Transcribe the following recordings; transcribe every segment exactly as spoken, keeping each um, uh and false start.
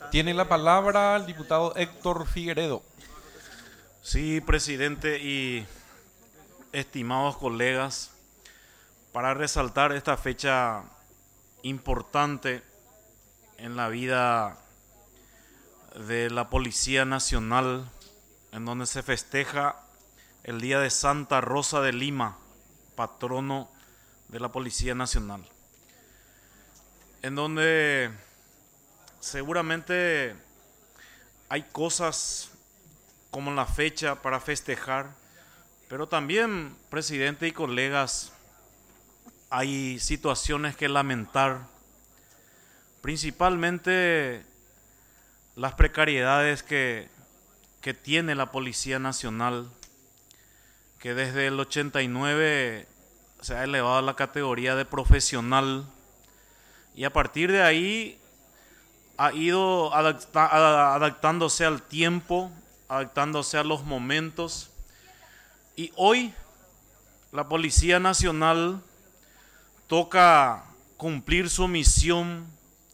Tiene la palabra el diputado Héctor Figueredo. Sí, presidente y estimados colegas, para resaltar esta fecha importante en la vida de la Policía Nacional, en donde se festeja el Día de Santa Rosa de Lima, patrono de la Policía Nacional, en donde seguramente hay cosas como la fecha para festejar, pero también, presidente y colegas, hay situaciones que lamentar, principalmente las precariedades que, que tiene la Policía Nacional, que desde el ochenta y nueve se ha elevado a la categoría de profesional y a partir de ahí ha ido adapta, adaptándose al tiempo, adaptándose a los momentos, y hoy la Policía Nacional toca cumplir su misión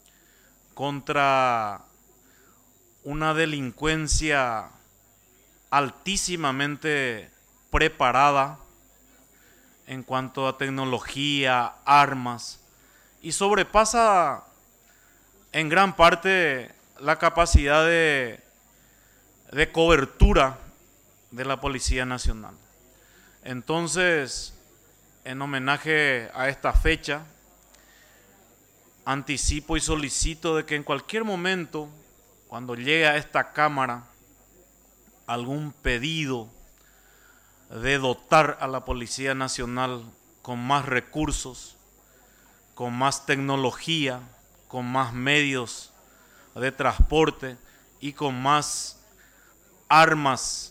contra una delincuencia altísimamente preparada en cuanto a tecnología, armas, y sobrepasa en gran parte la capacidad de, de cobertura de la Policía Nacional. Entonces, en homenaje a esta fecha, anticipo y solicito de que en cualquier momento, cuando llegue a esta Cámara algún pedido de dotar a la Policía Nacional con más recursos, con más tecnología, con más medios de transporte y con más armas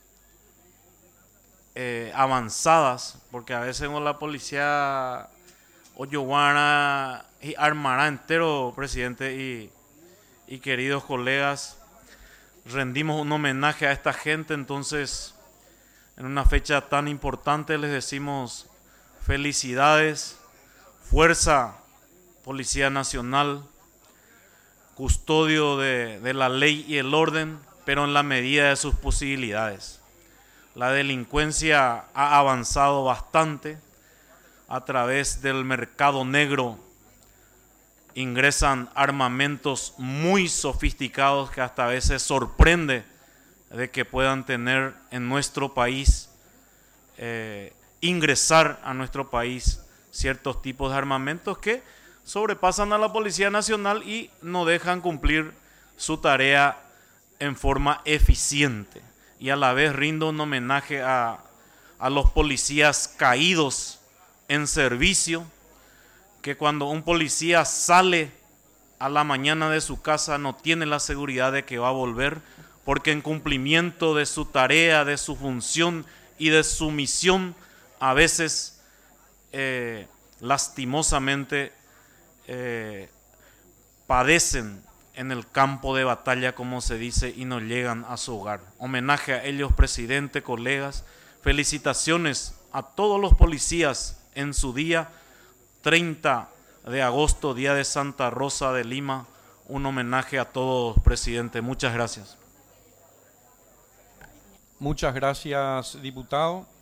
eh, avanzadas, porque a veces con la policía Oyoguana y armará entero, presidente y, y queridos colegas, rendimos un homenaje a esta gente. Entonces, en una fecha tan importante les decimos felicidades, fuerza Policía Nacional, custodio de, de la ley y el orden, pero en la medida de sus posibilidades. La delincuencia ha avanzado bastante. A través del mercado negro ingresan armamentos muy sofisticados que hasta a veces sorprende de que puedan tener en nuestro país, eh, ingresar a nuestro país ciertos tipos de armamentos que sobrepasan a la Policía Nacional y no dejan cumplir su tarea en forma eficiente. Y a la vez rindo un homenaje a, a los policías caídos en servicio, que cuando un policía sale a la mañana de su casa no tiene la seguridad de que va a volver, porque en cumplimiento de su tarea, de su función y de su misión, a veces eh, lastimosamente eh, padecen en el campo de batalla, como se dice, y no llegan a su hogar. Homenaje a ellos, presidente, colegas, felicitaciones a todos los policías en su día treinta de agosto, día de Santa Rosa de Lima. Un homenaje a todos, presidente. Muchas gracias. Muchas gracias, diputado.